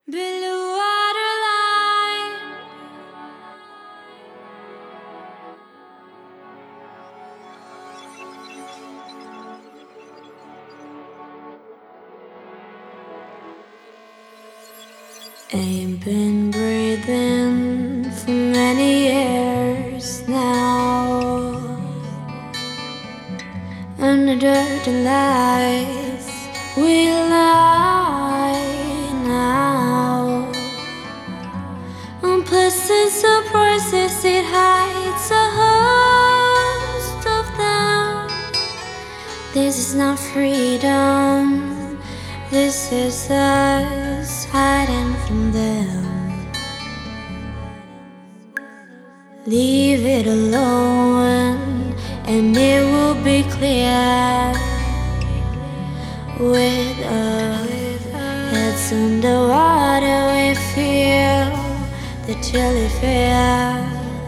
Blue waterline, ain't been breathing for many years now. Under the lights we lie now. Unpleasant surprises, it hides a host of them. This is not freedom, this is us hiding from them. Leave it alone and it will be clear. With our heads underwater we feel the chilly fear.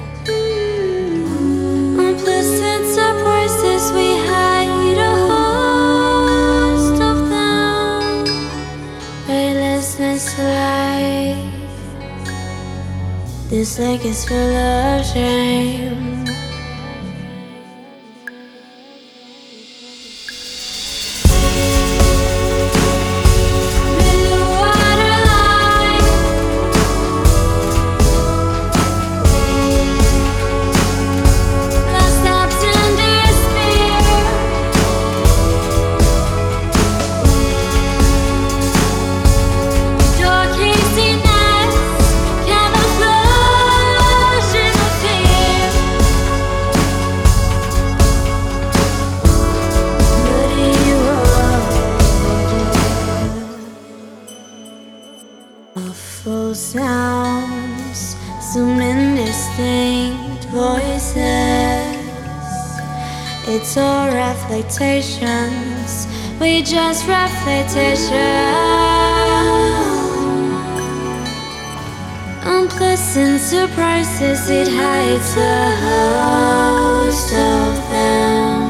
Unpleasant surprises, we hide a host of them. Weightlessness light, this lake is full of shame. Awful sounds, some indistinct voices. It's all reflectations, we just reflectations. Unpleasant surprises, it hides a host of them.